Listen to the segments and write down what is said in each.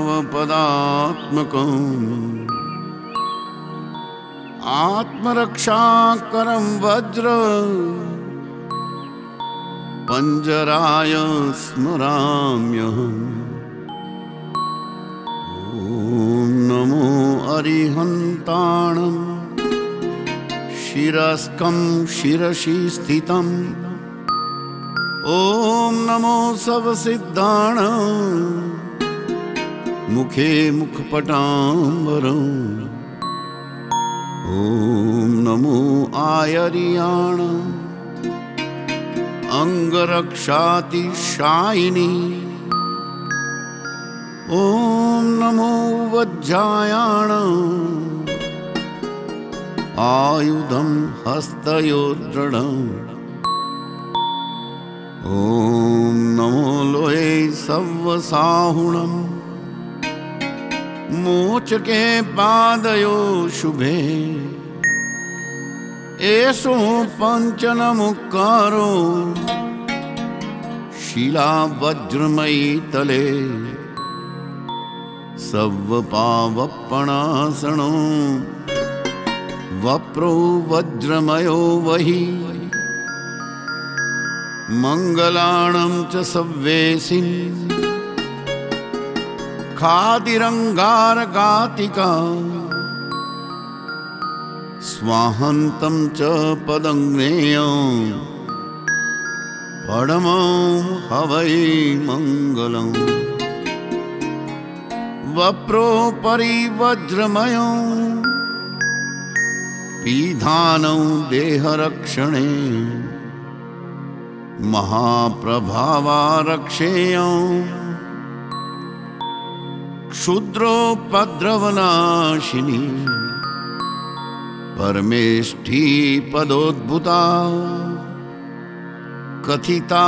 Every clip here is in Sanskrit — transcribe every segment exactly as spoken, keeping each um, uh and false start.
प्रणवपदात्मकम् आत्मरक्षाकरं वज्र पंजराय स्मराम्यहम्। ॐ नमो अरिहन्ताणं शिरस्कं शिरसि स्थितम्। ॐ नमो सर्वसिद्धाणां मुखे मुखपटाम्बरम्। ॐ नमो आयर्याणाम् अंगरक्षातिशायिनी। ॐ नमो वज्रायाणाम् आयुधं हस्तयोर्दृढम्। ॐ नमो लोये सव्वसाहुणम् मोचके पादयो शुभे। एषो पञ्चनमुक्कारो शिला वज्रमयी तले सव्वपावप्पणासनो वप्रो वज्रमयो वही। मंगलाणं च सव्वेसिं खादिरंगारगातिका स्वाहन्तं च पदंग्नेयं परमं हवै मंगलम्। वप्रोपरि वज्रमयं पीधानं देहरक्षणे महाप्रभावारक्षेयं क्षुद्रोपद्रवनाशिनी परमेष्ठी पदोद्भुता कथिता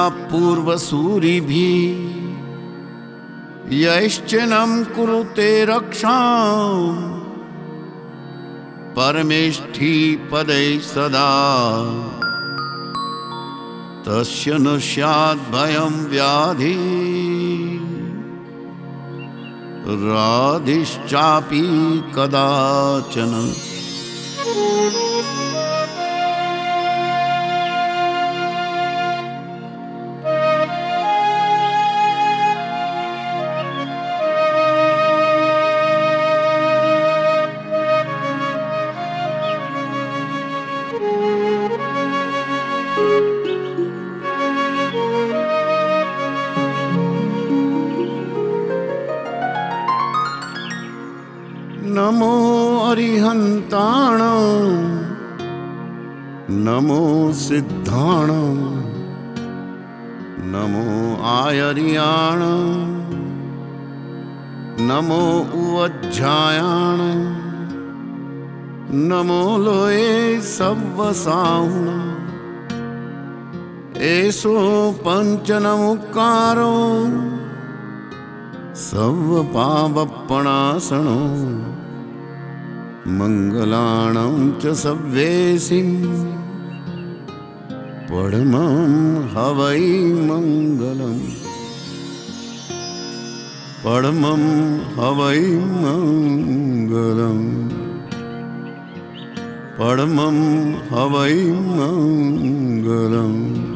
पूर्वसूरिभिः। यैश्चिनं कुरुते रक्षां परमेष्ठी पदैः सदा तस्य न स्यात् भयं व्याधि राधिश्चापि कदाचन। नमो अरिहन्ताणां नमो सिद्धाणां नमो आयर्याणां नमो उवज्रायाणां नमो लोये सव्वसाहुणाम्। एषो पञ्चनमुक्कारो सव्वपावप्पणासनो मंगलाणं च सव्वेसिं परमं हवै मंगलम्। परमं हवै मंगलम्। परमं हवै मंगलम्।